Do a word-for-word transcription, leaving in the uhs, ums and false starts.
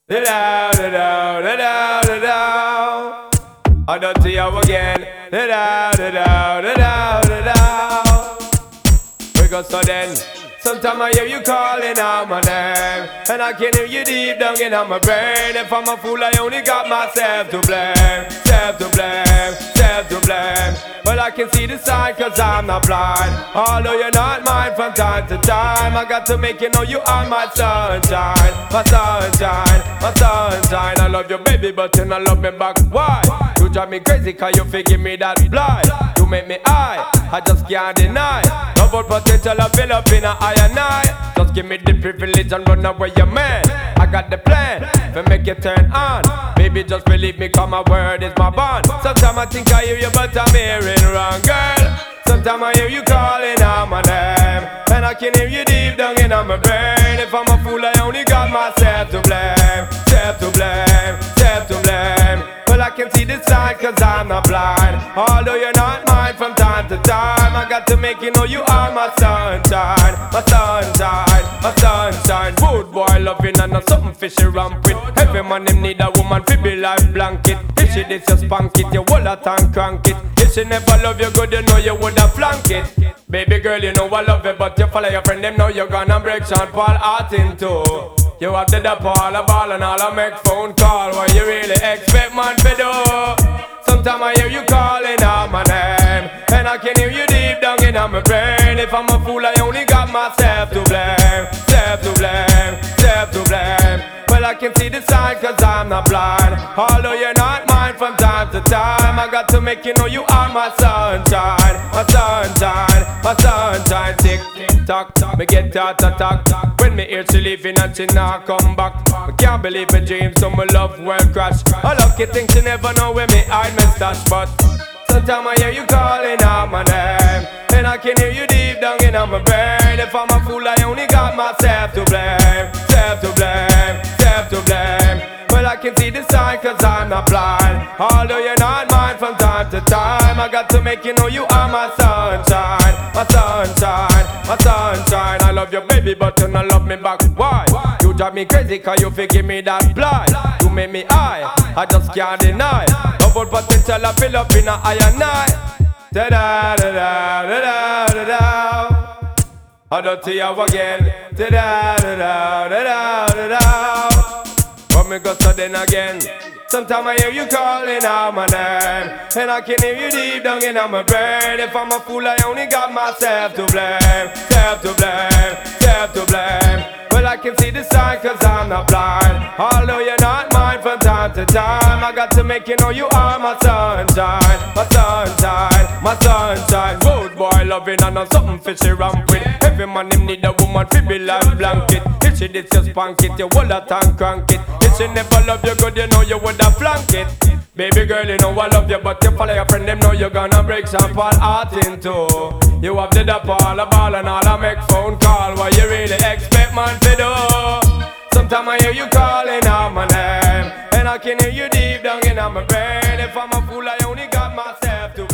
Da da da da da da da. I don't see you again. Da da da da da da da da. Because so then, sometimes I hear you calling out my name, and I can hear you deep down in my brain. If I'm a fool, I only got myself to blame, self to blame, self to blame. Well, I can see the sign cause I'm not blind. Although you're not mine from time to time, I got to make you know you are my sunshine, my sunshine, my sunshine. I love you baby, but you don't love me back. Why? You drive me crazy cause you figure me that blind. You make me high, I just can't deny. Double potential I fill up in a eye and eye. Just give me the privilege and run away your man. I got the plan to make you turn on. Baby just believe me cause my word is my bond. Sometimes I think I hear you but I'm hearing wrong, girl. Sometimes I hear you calling out my name, and I can hear you deep down in my brain. If I'm a fool I only got myself to blame, self to blame, self to blame. Well, I can see the sign cause I'm not blind. Although you're not mine from time to time, I got to make you know you are my sunshine, my sunshine, my sunshine. Good boy loving and not something fishy ramp with. Every man him need a woman fi be like blanket. If she did just spank it, you hold that and crank it. If she never love you good, you know you woulda flank it. Baby girl, you know I love you, but you follow your friend, them know you're gonna break Sean Paul heart in two. You have the Paul, a ball and all I make phone call. What you really expect man to do? Sometimes I hear you calling out my name, and I can hear you deep down in my brain. If I'm a fool I only got myself to blame, self to blame, self to blame. Well, I can see the sign cause I'm not blind. Although you're not mine from time to time, I got to make you know you are my sunshine, my sunshine, my sunshine. Tick, tick, tock, me get heart attack when me hear she leaving and she not come back. I can't believe my dreams, so my love will crash. I lucky think she never know where me hide my stash, but sometimes I hear you calling out my name, and I can hear you deep down in my brain. If I'm a fool I only got myself to blame, self to blame, self to blame. Well, I can see the sign cause I'm not blind. Although you're not mine from time to time, I got to make you know you are my sunshine, my sunshine, my sunshine. I love you baby but you don't love me back. Why? You drive me crazy cause you forgive me that blind. You make me high, I just can't deny. Double potential I fill up in a eye and eye. Da da da da da da da. I don't see you again. Da da da da da da da. But me go so then again. Sometimes I hear you calling out my name, and I can hear you deep down in my brain. If I'm a fool I only got myself to blame, self to blame, self to blame. Well, I can see the sign cause I'm not blind. Although you're not mine from time to time, I got to make you know you are my sunshine, my sunshine, my sunshine. Good boy loving and not something fishy ramp with. Every man him need a woman fi be like blanket. If she did just spank it, you hold that and crank it. If she never love you good, you know you woulda flank it. Baby girl, you know I love you, but you follow your friend, them know you're gonna break Sean Paul heart in two. You have the Paul, a ball and all I make phone call. What you really expect man to do? Sometimes I hear you calling out my name, and I can hear you deep down in my brain. If I'm a fool I only got myself to